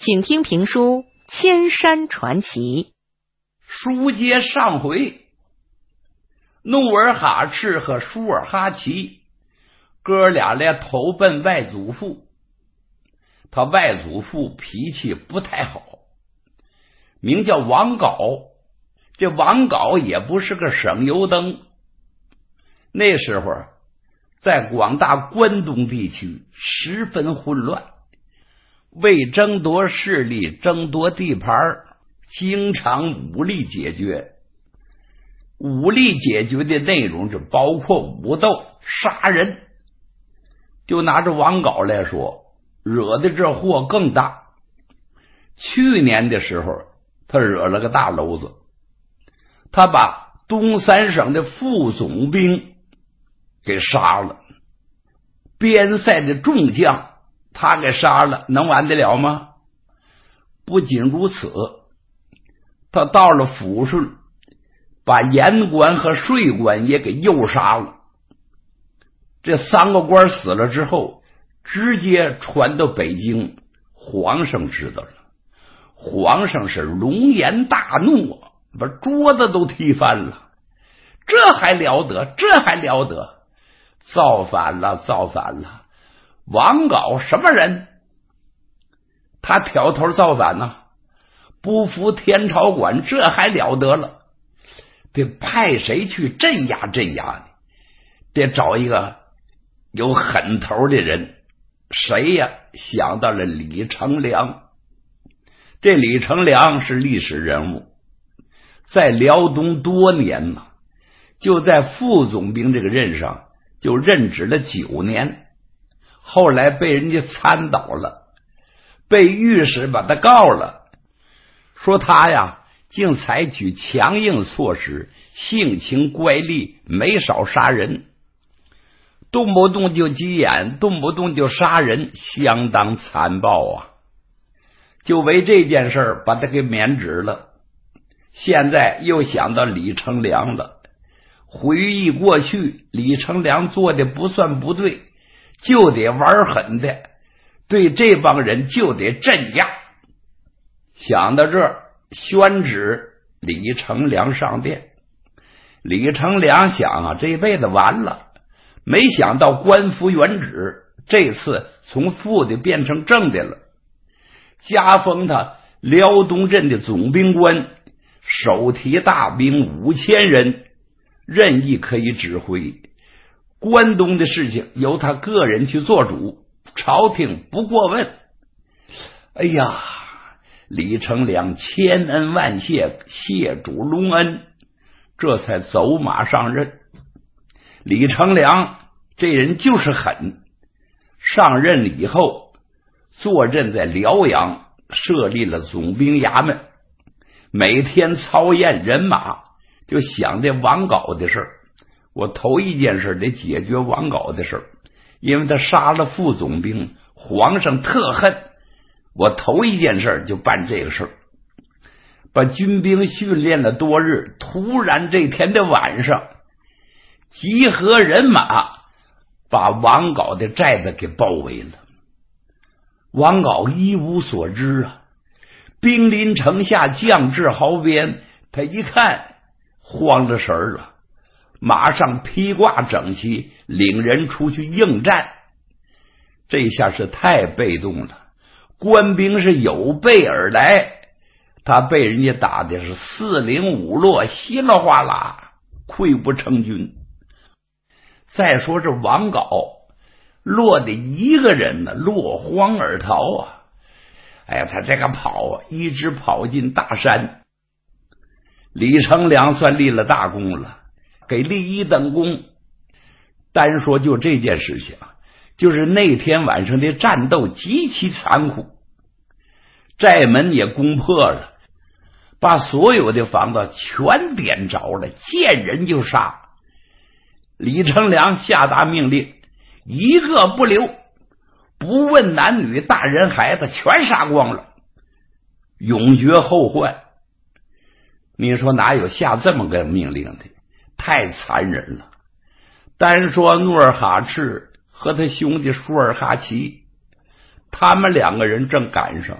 请听评书《千山传奇》。 书接上回，努尔哈赤和舒尔哈齐哥俩来投奔外祖父。他外祖父脾气不太好，名叫王杲。这王杲也不是个省油灯。那时候在广大关东地区十分混乱，为争夺势力、争夺地盘，经常武力解决。武力解决的内容就包括武斗、杀人。就拿着王杲来说，惹的这祸更大。去年的时候，他惹了个大娄子，他把东三省的副总兵给杀了，边塞的众将他给杀了，能完得了吗？不仅如此，他到了抚顺，把盐官和税官也给诱杀了。这三个官死了之后，直接传到北京，皇上知道了。皇上是龙颜大怒，把桌子都踢翻了。这还了得，这还了得，造反了，造反了。王杲什么人？他挑头造反呢，不服天朝管，这还了得了。得派谁去镇压镇压呢？得找一个有狠头的人。谁呀？想到了李成梁。这李成梁是历史人物，在辽东多年了，就在副总兵这个任上就任职了9年，后来被人家参倒了，被御史把他告了，说他呀竟采取强硬措施，性情乖戾，没少杀人，动不动就急眼，动不动就杀人，相当残暴啊。就为这件事把他给免职了。现在又想到李成梁了，回忆过去，李成梁做的不算不对，就得玩狠的，对这帮人就得镇压。想到这儿，宣旨李成梁上殿。李成梁想啊，这辈子完了，没想到官复原职，这次从副的变成正的了，加封他辽东镇的总兵官，手提大兵5000人，任意可以指挥，关东的事情由他个人去做主，朝廷不过问。哎呀，李成梁千恩万谢，谢主隆恩，这才走马上任。李成梁这人就是狠，上任以后坐镇在辽阳，设立了总兵衙门，每天操验人马，就想这王杲的事。我头一件事得解决王杲的事，因为他杀了副总兵，皇上特恨，我头一件事就办这个事。把军兵训练了多日，突然这天的晚上，集合人马，把王杲的寨子给包围了。王杲一无所知啊，兵临城下，将至壕边，他一看慌了神了，马上披挂整齐，领人出去应战。这下是太被动了，官兵是有备而来，他被人家打的是4零5落，稀里哗啦，溃不成军。再说这王杲落得一个人呢，落荒而逃啊！哎呀，他这个跑啊，一直跑进大山。李成梁算立了大功了，给立1等功。单说就这件事情，就是那天晚上的战斗极其残酷，寨门也攻破了，把所有的房子全点着了，见人就杀。李成梁下达命令，一个不留，不问男女大人孩子，全杀光了，永绝后患。你说哪有下这么个命令的？太残忍了。单说努尔哈赤和他兄弟舒尔哈齐，他们2个人正赶上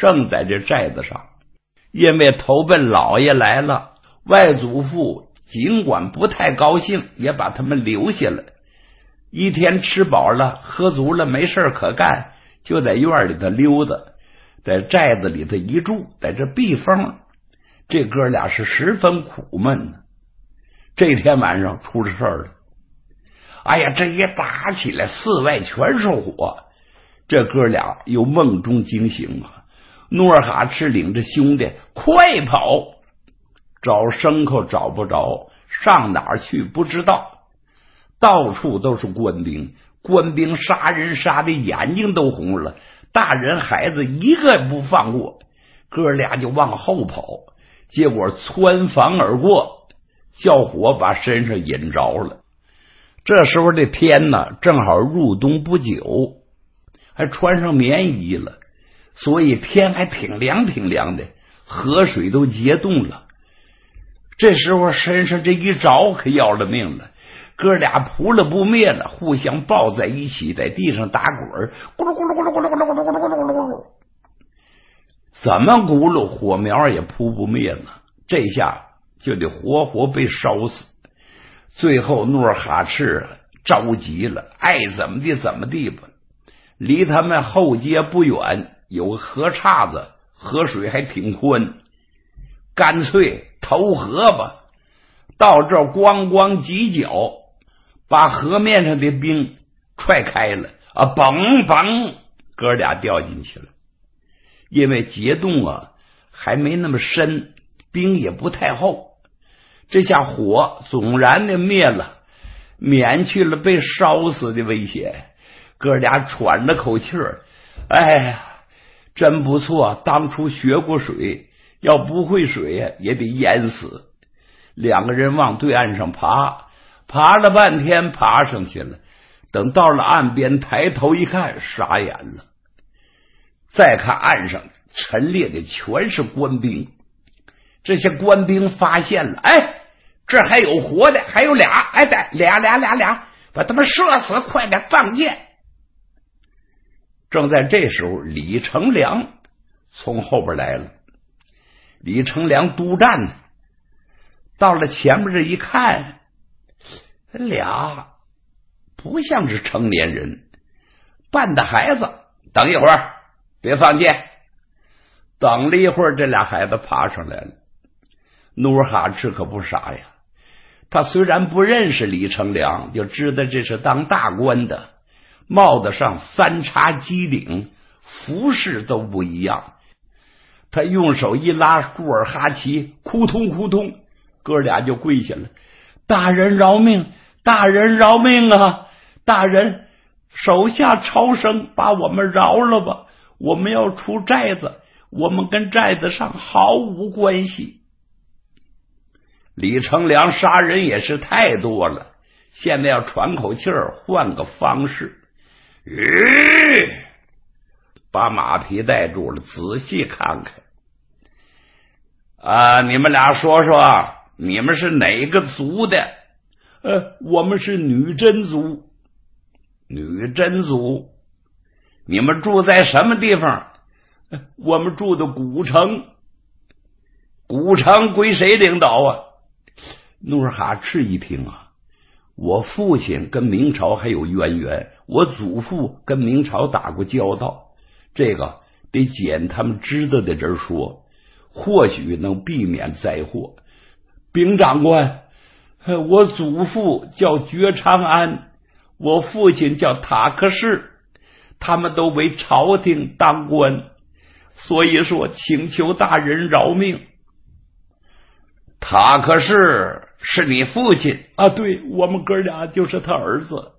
正在这寨子上。因为投奔老爷来了，外祖父尽管不太高兴，也把他们留下了。一天吃饱了喝足了，没事可干，就在院里头溜达，在寨子里头一住，在这避风。这哥俩是十分苦闷的。这天晚上出了事儿了。哎呀，这一打起来，寺外全是火。这哥俩又梦中惊醒啊！努尔哈赤领着兄弟快跑，找牲口找不着，上哪儿去不知道，到处都是官兵，官兵杀人杀的眼睛都红了，大人孩子一个也不放过。哥俩就往后跑，结果穿房而过，叫火把身上引着了。这时候这天呢，正好入冬不久，还穿上棉衣了，所以天还挺凉的，河水都结冻了。这时候身上这一着可要了命了，哥俩扑了不灭了，互相抱在一起，在地上打滚，咕噜咕噜咕噜咕噜咕噜咕噜咕噜咕噜，怎么咕噜火苗也扑不灭了，这下就得活活被烧死。最后努尔哈赤着急了，爱怎么地怎么地吧。离他们后街不远有个河岔子，河水还挺宽，干脆投河吧。到这儿咣咣几脚，把河面上的冰踹开了啊！嘣嘣，哥俩掉进去了。因为结冻啊还没那么深，冰也不太厚，这下火总然的灭了，免去了被烧死的危险。哥俩喘了口气儿，哎呀，真不错，当初学过水，要不会水呀也得淹死。两个人往对岸上爬，爬了半天爬上去了，等到了岸边抬头一看，傻眼了。再看岸上陈列的全是官兵，这些官兵发现了，哎，这还有活的，还有俩，哎，俩，把他们射死，快点放箭。正在这时候，李成梁从后边来了。李成梁督战呢，到了前面这一看，俩不像是成年人，扮的孩子。等一会儿，别放箭。等了一会儿，这俩孩子爬上来了。努尔哈赤可不傻呀，他虽然不认识李成梁，就知道这是当大官的，帽子上三叉鸡领，服饰都不一样。他用手一拉舒尔哈齐，扑通扑通，哥俩就跪下了。大人饶命，大人饶命啊！大人，手下超生，把我们饶了吧，我们要出寨子，我们跟寨子上毫无关系。李成梁杀人也是太多了，现在要喘口气儿，换个方式。把马匹带住了，仔细看看啊！你们俩说说，你们是哪个族的？ 我们是女真族。 女真族？你们住在什么地方？ 我们住的古城。 古城归谁领导啊？ 努尔哈赤一听啊，我父亲跟明朝还有渊源，我祖父跟明朝打过交道，这个得捡他们知道的人说，或许能避免灾祸。禀长官，我祖父叫觉昌安，我父亲叫塔克士，他们都为朝廷当官，所以说请求大人饶命。 塔克士是你父亲啊？对，我们哥俩就是他儿子。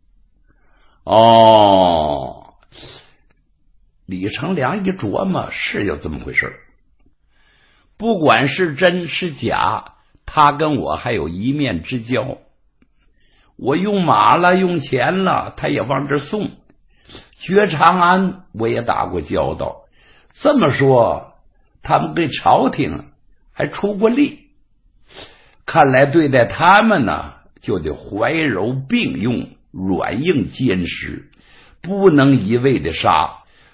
哦，李成梁一琢磨，是有这么回事。不管是真是假，他跟我还有一面之交。我用马了，用钱了，他也往这送。觉长安我也打过交道，这么说他们对朝廷还出过力。看来对待他们呢，就得怀柔并用，软硬兼施，不能一味的杀，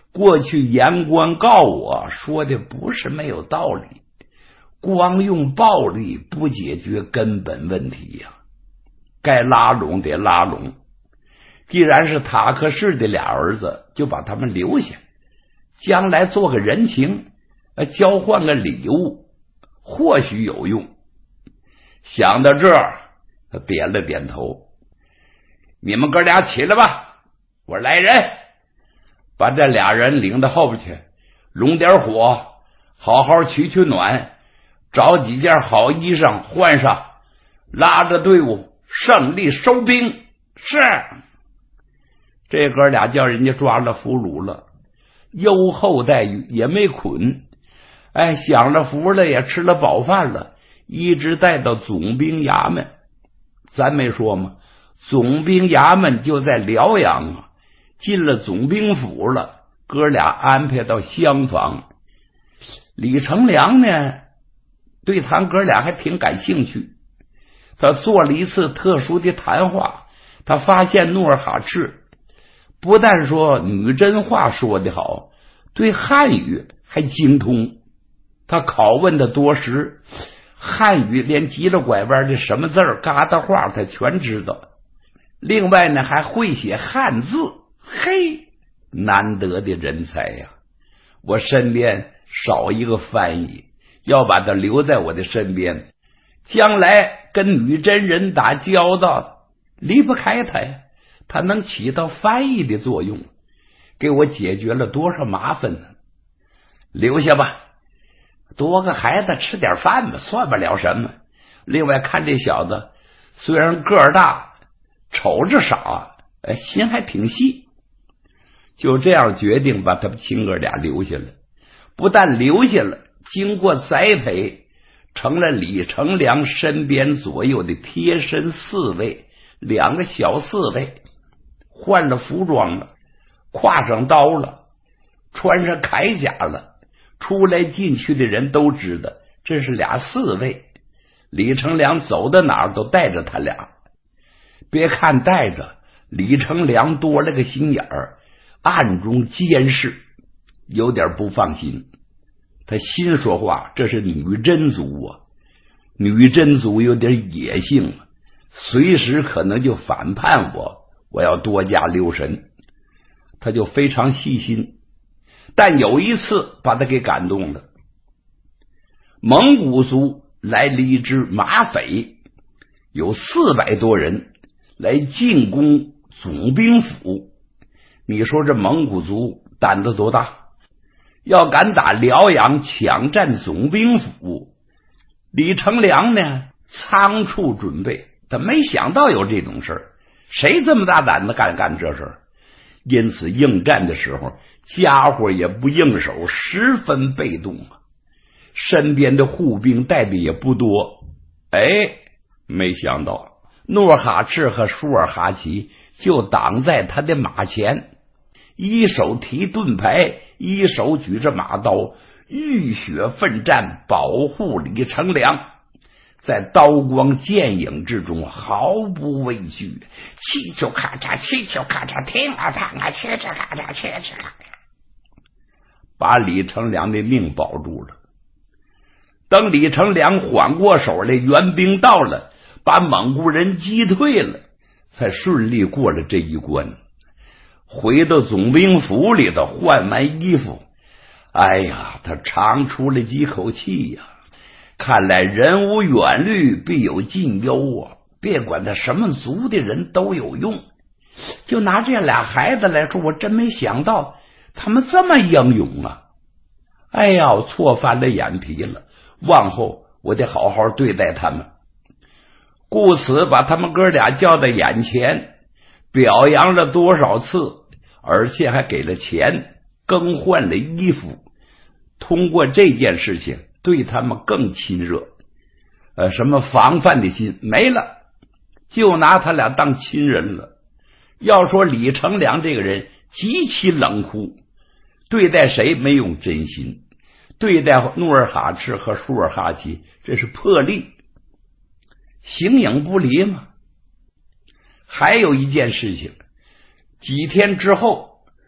过去言官告我说的不是没有道理，光用暴力不解决根本问题呀，该拉拢得拉拢。既然是塔克氏的俩儿子，就把他们留下，将来做个人情，交换个礼物，或许有用。想到这儿，他点了点头。你们哥俩起来吧，我来人，把这俩人领到后边去，拢点火，好好取取暖，找几件好衣裳换上，拉着队伍胜利收兵。是。这哥俩叫人家抓了俘虏了，优厚待遇也没捆，享了福了，也吃了饱饭了，一直带到总兵衙门。咱没说吗？总兵衙门就在辽阳啊，进了总兵府了，哥俩安排到厢房。李成梁呢，对他哥俩还挺感兴趣，他做了一次特殊的谈话。他发现努尔哈赤不但说女真话说得好，对汉语还精通。他拷问的多时，汉语连急了拐弯的什么字儿、疙瘩话他全知道。另外呢，还会写汉字，嘿，难得的人才呀！我身边少一个翻译，要把他留在我的身边，将来跟女真人打交道离不开他呀。他能起到翻译的作用，给我解决了多少麻烦呢？留下吧，多个孩子吃点饭吧，算不了什么。另外看这小子虽然个儿大，瞅着傻，心还挺细。就这样决定把他们亲哥俩留下了。不但留下了，经过栽培，成了李成梁身边左右的贴身侍卫，两个小侍卫。换了服装了，挎上刀了，穿上铠甲了，出来进去的人都知道这是俩侍卫。李成梁走到哪儿都带着他俩，别看带着，李成梁多了个心眼儿，暗中监视，有点不放心。他心说话，这是女真族啊，女真族有点野性，随时可能就反叛我要多加留神。他就非常细心，但有一次把他给感动了。蒙古族来了一支马匪，有400多人来进攻总兵府。你说这蒙古族胆子多大？要敢打辽阳抢占总兵府，李成梁呢仓促准备，他没想到有这种事儿，谁这么大胆子干这事儿？因此应战的时候家伙也不应手，十分被动啊。身边的护兵带的也不多。没想到努尔哈赤和舒尔哈齐就挡在他的马前，一手提盾牌，一手举着马刀，浴血奋战，保护李成梁。在刀光剑影之中毫不畏惧，气球咔嚓，气球咔嚓，听啊烫啊，切切咔嚓，切切咔嚓，把李成梁的命保住了。等李成梁缓过手来，援兵到了，把蒙古人击退了，才顺利过了这一关。回到总兵府里头换完衣服，他长出了几口气呀。看来人无远虑，必有近忧啊！别管他什么族的人都有用。就拿这俩孩子来说，我真没想到他们这么英勇啊！我错翻了眼皮了，往后我得好好对待他们。故此把他们哥俩叫到眼前，表扬了多少次，而且还给了钱，更换了衣服。通过这件事情对他们更亲热，什么防范的心没了，就拿他俩当亲人了。要说李成梁这个人极其冷酷，对待谁没用真心，对待努尔哈赤和舒尔哈齐这是破例，形影不离嘛。还有一件事情，几天之后，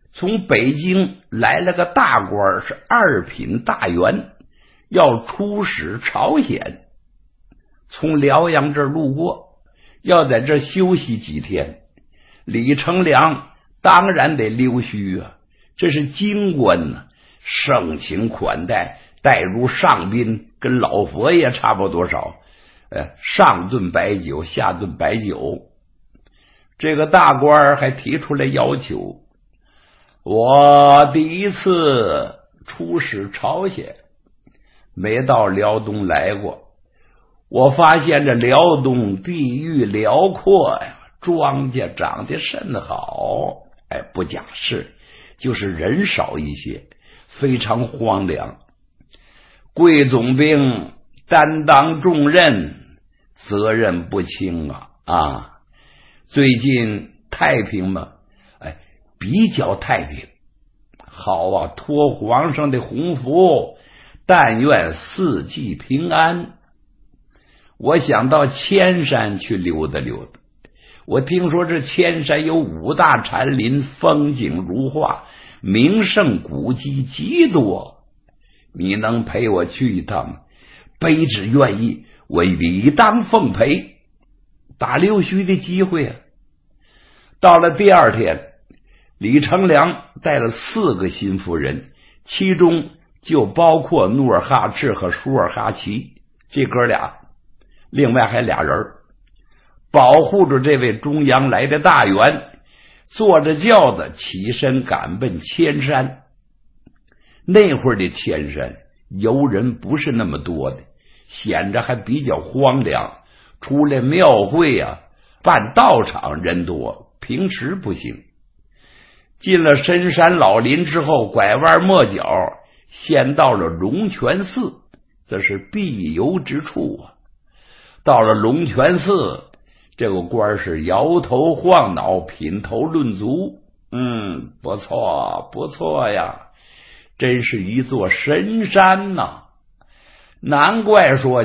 从北京来了个大官，是2品大员，要出使朝鲜，从辽阳这儿路过，要在这儿休息几天。李成梁当然得溜须啊，这是京官呢，盛情款待，待如上宾，跟老佛爷差不多少。上顿白酒，下顿白酒。这个大官还提出来要求，我第一次出使朝鲜，没到辽东来过，我发现这辽东地域辽阔呀，庄稼长得甚好，不讲事，就是人少一些，非常荒凉。贵总兵担当重任，责任不轻啊！最近太平吗？比较太平。好啊，托皇上的洪福，但愿四季平安。我想到千山去溜达溜达，我听说这千山有5大禅林，风景如画，名胜古迹极多。你能陪我去一趟吗？卑职愿意，我理当奉陪。打溜须的机会啊！到了第2天，李成梁带了4个心腹人，其中就包括努尔哈赤和舒尔哈齐这哥俩，另外还俩人保护着这位中央来的大员，坐着轿子起身赶奔千山。那会儿的千山游人不是那么多的，显着还比较荒凉，除了庙会啊办道场人多，平时不行。进了深山老林之后，拐弯抹角，先到了龙泉寺，这是必游之处啊。到了龙泉寺，这个官是摇头晃脑，品头论足。不错不错呀，真是一座神山呐！难怪说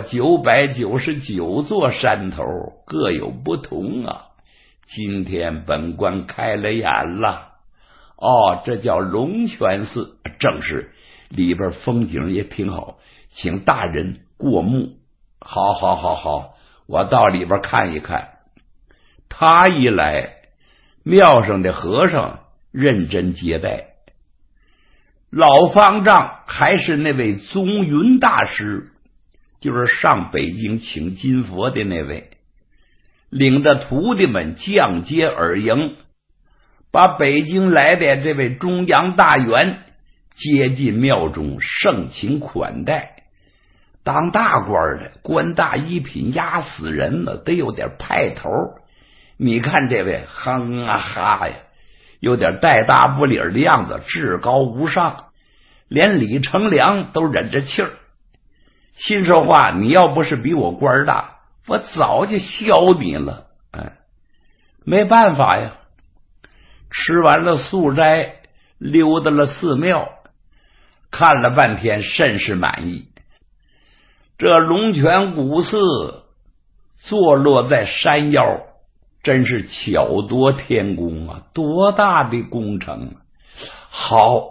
999座山头各有不同啊！今天本官开了眼了。这叫龙泉寺，正是，里边风景也挺好，请大人过目。好，我到里边看一看。他一来，庙上的和尚认真接待。老方丈还是那位宗云大师，就是上北京请金佛的那位，领着徒弟们降阶而迎，把北京来的这位中央大员接进庙中，盛情款待。当大官的官大一品压死人了，得有点派头。你看这位哼啊哈呀，有点带大不理的样子，至高无上，连李成梁都忍着气儿，心说话，你要不是比我官大，我早就削你了。没办法呀，吃完了素斋，溜达了寺庙，看了半天，甚是满意。这龙泉古寺坐落在山腰，真是巧夺天工啊！多大的工程啊！好，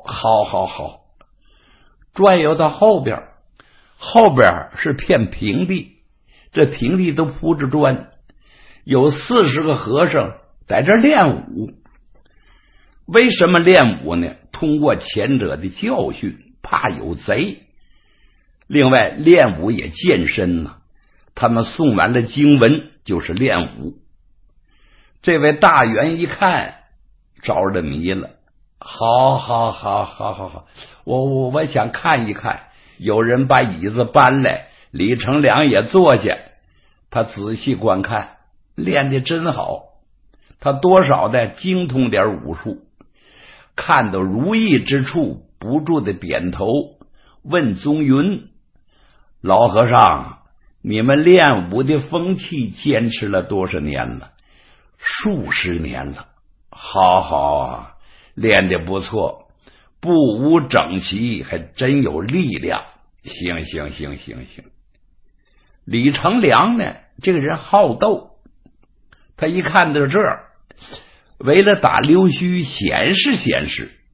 转悠到后边是片平地，这平地都铺着砖，有40个和尚在这练武。为什么练武呢？通过前者的教训，怕有贼。另外练武也健身呢，他们诵完了经文就是练武。这位大员一看着了迷了，好，我想看一看。有人把椅子搬来，李成梁也坐下，他仔细观看，练得真好，他多少的精通点武术。看到如意之处，不住的点头，问宗云：老和尚，你们练武的风气坚持了多少年了？数十年了。好啊，练得不错，步舞整齐，还真有力量。行。李成梁呢，这个人好斗，他一看到这儿，为了打溜须显示，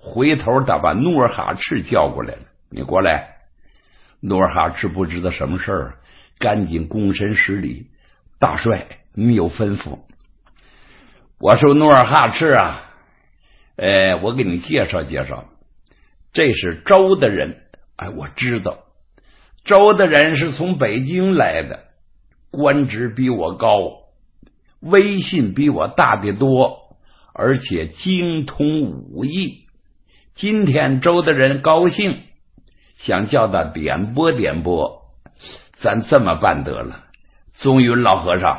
回头他把努尔哈赤叫过来了，你过来。努尔哈赤不知道什么事儿，赶紧躬身施礼，大帅你有吩咐。我说努尔哈赤啊，我给你介绍介绍，这是周的人。我知道周的人是从北京来的，官职比我高，威信比我大得多，而且精通武艺。今天周的人高兴，想叫他点拨点拨，咱这么办得了。宗云老和尚，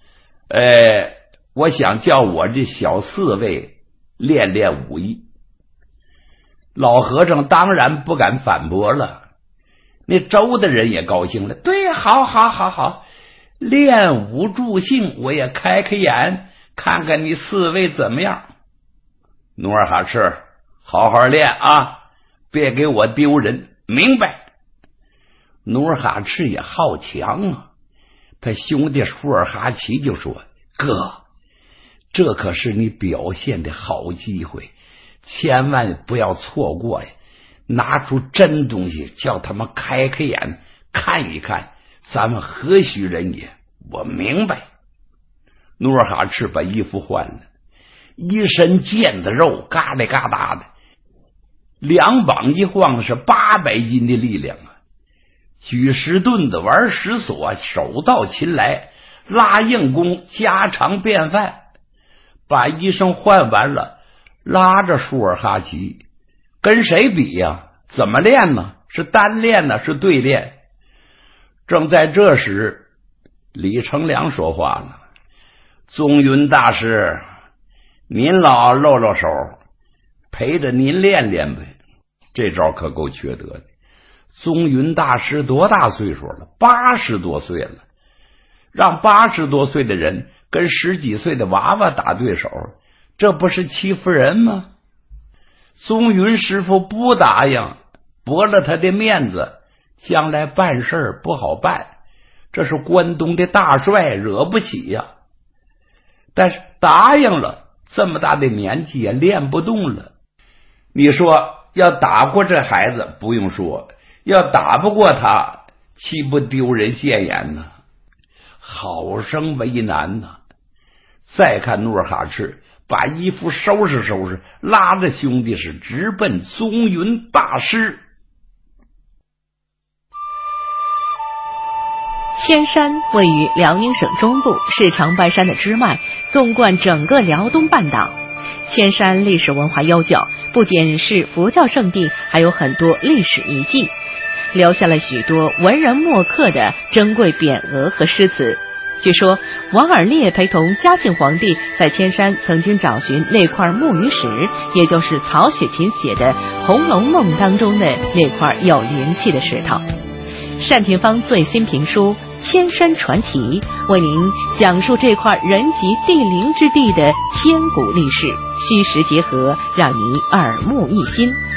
我想叫我这小四位练练武艺。老和尚当然不敢反驳了，那周的人也高兴了，对，好，练武助兴，我也开开眼，看看你四位怎么样。努尔哈赤，好好练啊，别给我丢人，明白？努尔哈赤也好强啊，他兄弟舒尔哈齐就说，哥，这可是你表现的好机会，千万不要错过呀！拿出真东西，叫他们开开眼，看一看咱们何许人也。我明白。努尔哈赤把衣服换了，一身腱子肉，嘎哒嘎哒的，两膀一晃是800斤的力量啊！举石盾子，玩石锁，手到擒来，拉硬弓，家常便饭。把衣裳换完了，拉着舒尔哈齐，跟谁比呀？怎么练呢？是单练呢，是对练？正在这时，李成梁说话了：“宗云大师，您老露露手，陪着您练练呗。”这招可够缺德的。宗云大师多大岁数了？80多岁了，让80多岁的人跟10几岁的娃娃打对手，这不是欺负人吗？宗云师傅不答应，驳了他的面子，将来办事不好办。这是关东的大帅，惹不起呀。但是答应了，这么大的年纪也练不动了。你说要打过这孩子不用说，要打不过他，岂不丢人现眼呢？好生为难呢。再看努尔哈赤把衣服收拾收拾，拉着兄弟是直奔宗云大师。 千山位于辽宁省中部，是长白山的支脉，纵贯整个辽东半岛。千山历史文化悠久，不仅是佛教圣地，还有很多历史遗迹，留下了许多文人墨客的珍贵匾额和诗词。据说王尔烈陪同嘉庆皇帝在千山曾经找寻那块木鱼石，也就是曹雪芹写的《红楼梦》当中的那块有灵气的石头。单田芳最新评书《千山传奇》为您讲述这块人杰地灵之地的千古历史，虚实结合，让您耳目一新。